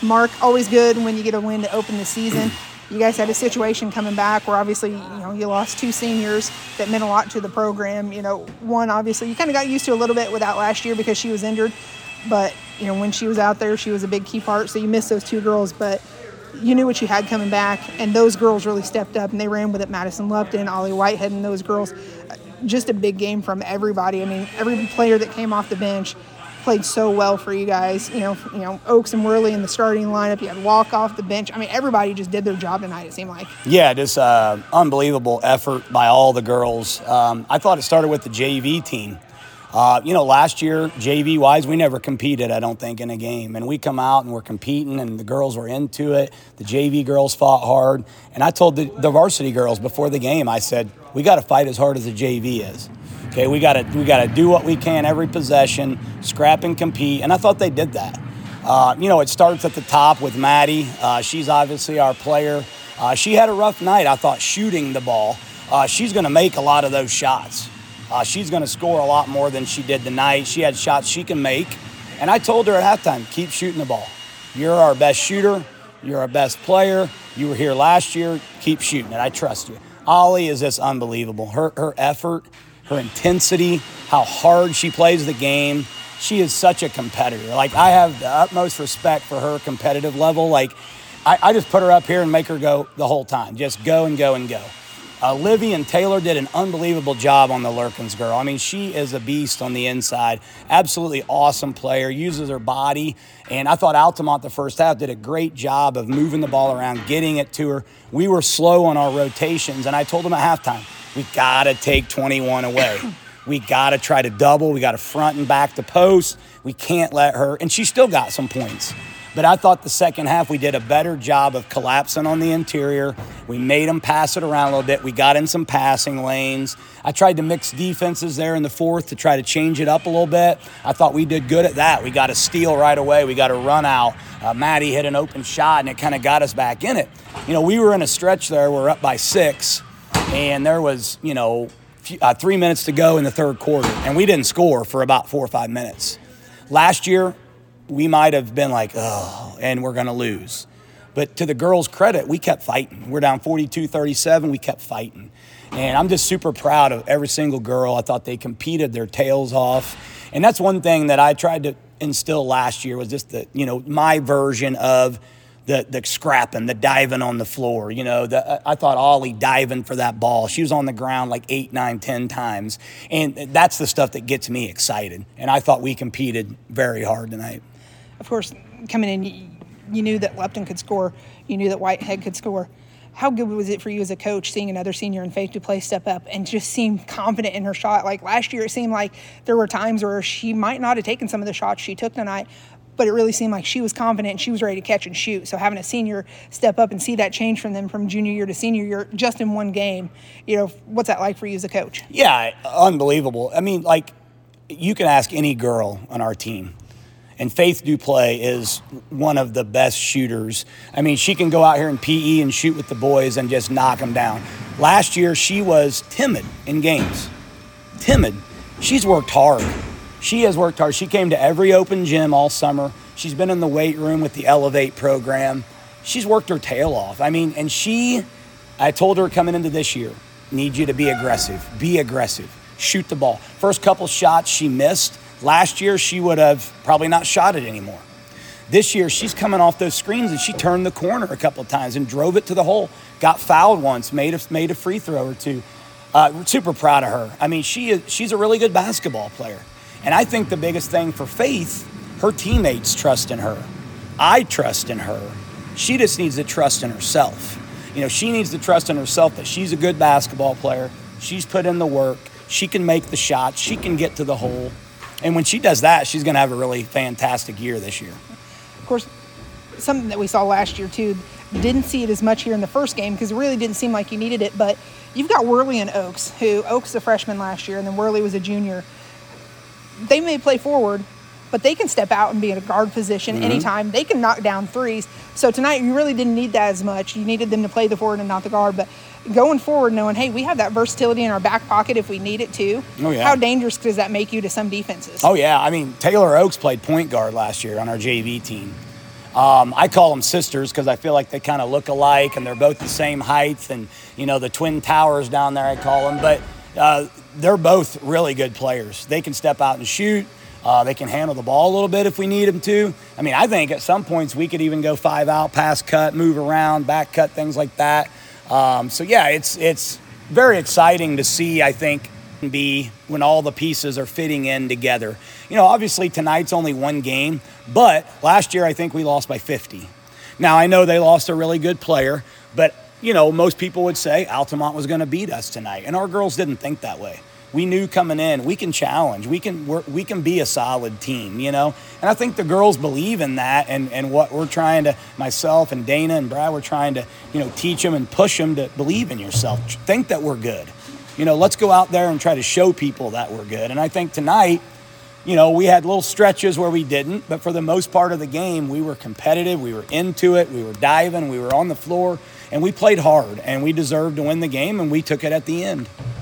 Mark, always good when you get a win to open the season. You guys had a situation coming back where obviously, you lost 2 seniors that meant a lot to the program. One, obviously, you kind of got used to a little bit without last year because she was injured. But, when she was out there, she was a big key part. So you missed those 2 girls. But you knew what you had coming back. And those girls really stepped up and they ran with it. Madison Lupton, Ollie Whitehead, and those girls. Just a big game from everybody. I mean, every player that came off the bench played so well for you guys. Oaks and Worley in the starting lineup. You had Walk off the bench. I mean, everybody just did their job tonight, it seemed like. Yeah, just unbelievable effort by all the girls. I thought it started with the JV team. Last year, JV-wise, we never competed, I don't think, in a game. And we come out and we're competing, and the girls were into it. The JV girls fought hard. And I told the varsity girls before the game, I said, we got to fight as hard as the JV is. Okay, we got to do what we can every possession, scrap and compete, and I thought they did that. It starts at the top with Maddie. She's obviously our player. She had a rough night, I thought, shooting the ball. She's going to make a lot of those shots. She's going to score a lot more than she did tonight. She had shots she can make, and I told her at halftime, keep shooting the ball. You're our best shooter. You're our best player. You were here last year. Keep shooting it. I trust you. Ollie is just unbelievable. Her effort, her intensity, how hard she plays the game. She is such a competitor. I have the utmost respect for her competitive level. I just put her up here and make her go the whole time. Just go and go and go. Livy and Taylor did an unbelievable job on the Lurkins girl. I mean, she is a beast on the inside. Absolutely awesome player, uses her body. And I thought Altamont the first half did a great job of moving the ball around, getting it to her. We were slow on our rotations, and I told them at halftime, we got to take 21 away. We got to try to double. We got to front and back the post. We can't let her. And she still got some points. But I thought the second half we did a better job of collapsing on the interior. We made them pass it around a little bit. We got in some passing lanes. I tried to mix defenses there in the fourth to try to change it up a little bit. I thought we did good at that. We got a steal right away. We got a run out. Maddie hit an open shot, and it kind of got us back in it. We were in a stretch there. We're up by 6, and there was, 3 minutes to go in the third quarter, and we didn't score for about 4 or 5 minutes. Last year, we might have been like, and we're going to lose. But to the girls' credit, we kept fighting. We're down 42-37. We kept fighting. And I'm just super proud of every single girl. I thought they competed their tails off. And that's one thing that I tried to instill last year was just my version of the scrapping, the diving on the floor. I thought Ollie diving for that ball. She was on the ground 8, 9, 10 times. And that's the stuff that gets me excited. And I thought we competed very hard tonight. Of course, coming in, you knew that Lupton could score. You knew that Whitehead could score. How good was it for you as a coach seeing another senior in Faith Duplay step up and just seem confident in her shot? Last year, it seemed like there were times where she might not have taken some of the shots she took tonight, but it really seemed like she was confident and she was ready to catch and shoot. So having a senior step up and see that change from them from junior year to senior year just in one game, what's that like for you as a coach? Yeah, unbelievable. I mean, you can ask any girl on our team. And Faith Duplay is one of the best shooters. I mean, she can go out here in PE and shoot with the boys and just knock them down. Last year, she was timid in games. Timid. She's worked hard. She has worked hard. She came to every open gym all summer. She's been in the weight room with the Elevate program. She's worked her tail off. I mean, and I told her coming into this year, need you to be aggressive. Be aggressive. Shoot the ball. First couple shots she missed. Last year, she would have probably not shot it anymore. This year, she's coming off those screens, and she turned the corner a couple of times and drove it to the hole. Got fouled once, made a free throw or two. Super proud of her. I mean, she's a really good basketball player. And I think the biggest thing for Faith, her teammates trust in her. I trust in her. She just needs to trust in herself. She needs to trust in herself that she's a good basketball player. She's put in the work. She can make the shots. She can get to the hole. And when she does that, she's going to have a really fantastic year this year. Of course, something that we saw last year, too, didn't see it as much here in the first game because it really didn't seem like you needed it. But you've got Worley and Oaks, who Oaks was a freshman last year, and then Worley was a junior. They may play forward, but they can step out and be in a guard position anytime. They can knock down threes. So tonight, you really didn't need that as much. You needed them to play the forward and not the guard. But going forward, knowing, hey, we have that versatility in our back pocket if we need it too. Oh, yeah. How dangerous does that make you to some defenses? Oh, yeah. I mean, Taylor Oaks played point guard last year on our JV team. I call them sisters because I feel like they kind of look alike and they're both the same height, and the twin towers down there I call them. But they're both really good players. They can step out and shoot. They can handle the ball a little bit if we need them to. I mean, I think at some points we could even go 5 out, pass cut, move around, back cut, things like that. So yeah, it's very exciting to see, I think, when all the pieces are fitting in together. Obviously tonight's only one game, but last year I think we lost by 50. Now I know they lost a really good player, but most people would say Altamont was going to beat us tonight, and our girls didn't think that way. We knew coming in we can challenge, we can be a solid team, and I think the girls believe in that, and what we're trying to, myself and Dana and Brad, we're trying to teach them and push them to believe in yourself, think that we're good. Let's go out there and try to show people that we're good. And I think tonight, we had little stretches where we didn't, but for the most part of the game, we were competitive, we were into it, we were diving, we were on the floor, and we played hard, and we deserved to win the game, and we took it at the end.